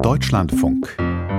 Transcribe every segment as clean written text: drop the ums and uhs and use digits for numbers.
Deutschlandfunk.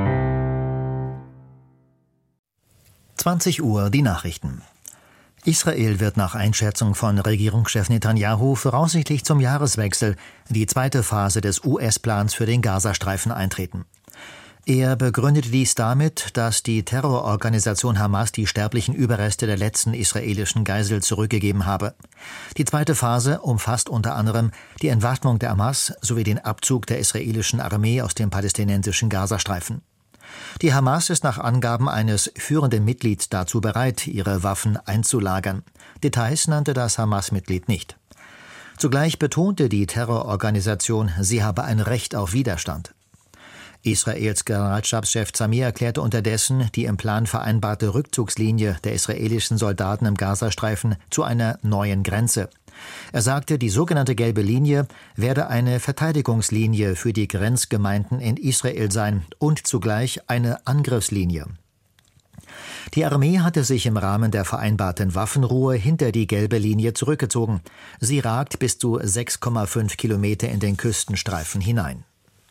20 Uhr die Nachrichten. Israel wird nach Einschätzung von Regierungschef Netanyahu voraussichtlich zum Jahreswechsel die zweite Phase des US-Plans für den Gazastreifen eintreten. Er begründete dies damit, dass die Terrororganisation Hamas die sterblichen Überreste der letzten israelischen Geisel zurückgegeben habe. Die zweite Phase umfasst unter anderem die Entwaffnung der Hamas sowie den Abzug der israelischen Armee aus dem palästinensischen Gazastreifen. Die Hamas ist nach Angaben eines führenden Mitglieds dazu bereit, ihre Waffen einzulagern. Details nannte das Hamas-Mitglied nicht. Zugleich betonte die Terrororganisation, sie habe ein Recht auf Widerstand. Israels Generalstabschef Zamir erklärte unterdessen die im Plan vereinbarte Rückzugslinie der israelischen Soldaten im Gazastreifen zu einer neuen Grenze. Er sagte, die sogenannte gelbe Linie werde eine Verteidigungslinie für die Grenzgemeinden in Israel sein und zugleich eine Angriffslinie. Die Armee hatte sich im Rahmen der vereinbarten Waffenruhe hinter die gelbe Linie zurückgezogen. Sie ragt bis zu 6,5 Kilometer in den Küstenstreifen hinein.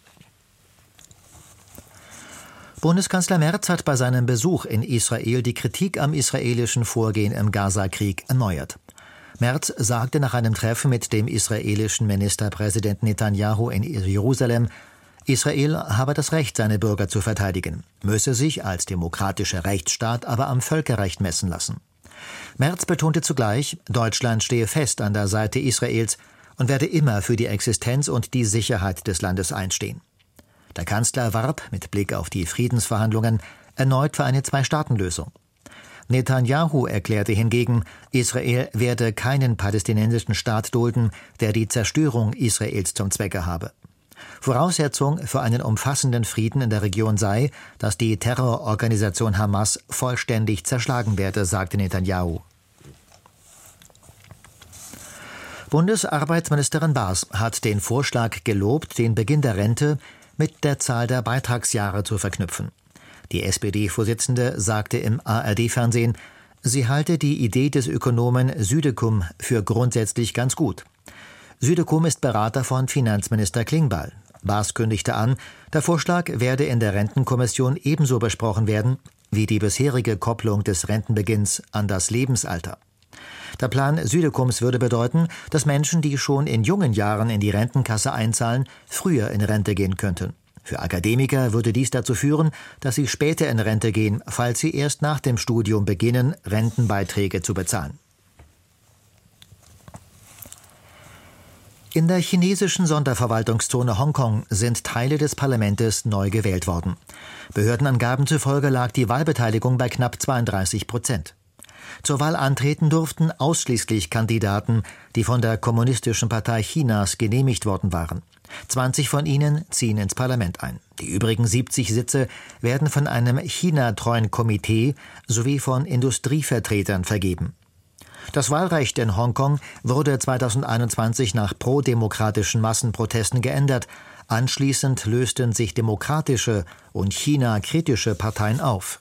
Bundeskanzler Merz hat bei seinem Besuch in Israel die Kritik am israelischen Vorgehen im Gaza-Krieg erneuert. Merz sagte nach einem Treffen mit dem israelischen Ministerpräsidenten Netanyahu in Jerusalem, Israel habe das Recht, seine Bürger zu verteidigen, müsse sich als demokratischer Rechtsstaat aber am Völkerrecht messen lassen. Merz betonte zugleich, Deutschland stehe fest an der Seite Israels und werde immer für die Existenz und die Sicherheit des Landes einstehen. Der Kanzler warb, mit Blick auf die Friedensverhandlungen, erneut für eine Zwei-Staaten-Lösung. Netanyahu erklärte hingegen, Israel werde keinen palästinensischen Staat dulden, der die Zerstörung Israels zum Zwecke habe. Voraussetzung für einen umfassenden Frieden in der Region sei, dass die Terrororganisation Hamas vollständig zerschlagen werde, sagte Netanyahu. Bundesarbeitsministerin Baas hat den Vorschlag gelobt, den Beginn der Rente mit der Zahl der Beitragsjahre zu verknüpfen. Die SPD-Vorsitzende sagte im ARD-Fernsehen, sie halte die Idee des Ökonomen Südekum für grundsätzlich ganz gut. Südekum ist Berater von Finanzminister Klingbeil. Baas kündigte an, der Vorschlag werde in der Rentenkommission ebenso besprochen werden wie die bisherige Kopplung des Rentenbeginns an das Lebensalter. Der Plan Südekums würde bedeuten, dass Menschen, die schon in jungen Jahren in die Rentenkasse einzahlen, früher in Rente gehen könnten. Für Akademiker würde dies dazu führen, dass sie später in Rente gehen, falls sie erst nach dem Studium beginnen, Rentenbeiträge zu bezahlen. In der chinesischen Sonderverwaltungszone Hongkong sind Teile des Parlaments neu gewählt worden. Behördenangaben zufolge lag die Wahlbeteiligung bei knapp 32%. Zur Wahl antreten durften ausschließlich Kandidaten, die von der Kommunistischen Partei Chinas genehmigt worden waren. 20 von ihnen ziehen ins Parlament ein. Die übrigen 70 Sitze werden von einem China-treuen Komitee sowie von Industrievertretern vergeben. Das Wahlrecht in Hongkong wurde 2021 nach prodemokratischen Massenprotesten geändert. Anschließend lösten sich demokratische und China-kritische Parteien auf.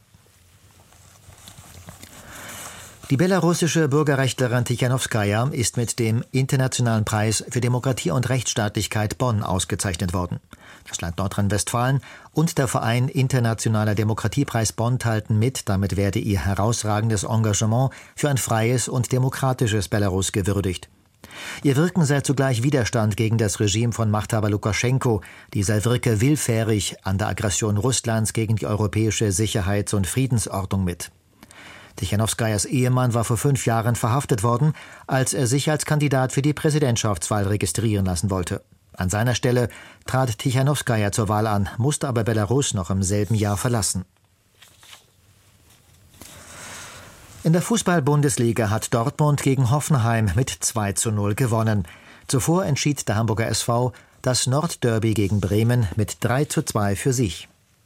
Die belarussische Bürgerrechtlerin Tichanowskaja ist mit dem Internationalen Preis für Demokratie und Rechtsstaatlichkeit Bonn ausgezeichnet worden. Das Land Nordrhein-Westfalen und der Verein Internationaler Demokratiepreis Bonn teilten mit, damit werde ihr herausragendes Engagement für ein freies und demokratisches Belarus gewürdigt. Ihr Wirken sei zugleich Widerstand gegen das Regime von Machthaber Lukaschenko, dieser wirke willfährig an der Aggression Russlands gegen die europäische Sicherheits- und Friedensordnung mit. Tichanowskajas Ehemann war vor 5 Jahren verhaftet worden, als er sich als Kandidat für die Präsidentschaftswahl registrieren lassen wollte. An seiner Stelle trat Tichanowskaja zur Wahl an, musste aber Belarus noch im selben Jahr verlassen. In der Fußball-Bundesliga hat Dortmund gegen Hoffenheim mit 2:0 gewonnen. Zuvor entschied der Hamburger SV das Nordderby gegen Bremen mit 3:2 für sich.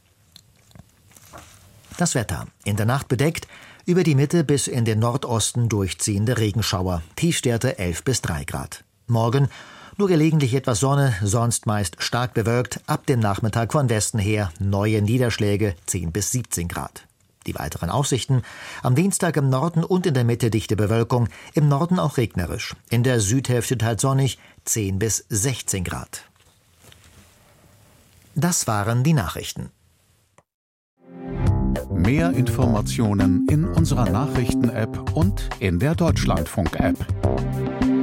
Das Wetter. In der Nacht bedeckt, über die Mitte bis in den Nordosten durchziehende Regenschauer. Tiefstwerte 11 bis 3 Grad. Morgen nur gelegentlich etwas Sonne, sonst meist stark bewölkt. Ab dem Nachmittag von Westen her neue Niederschläge 10 bis 17 Grad. Die weiteren Aussichten: am Dienstag im Norden und in der Mitte dichte Bewölkung, im Norden auch regnerisch. In der Südhälfte teils sonnig, 10 bis 16 Grad. Das waren die Nachrichten. Mehr Informationen in unserer Nachrichten-App und in der Deutschlandfunk-App.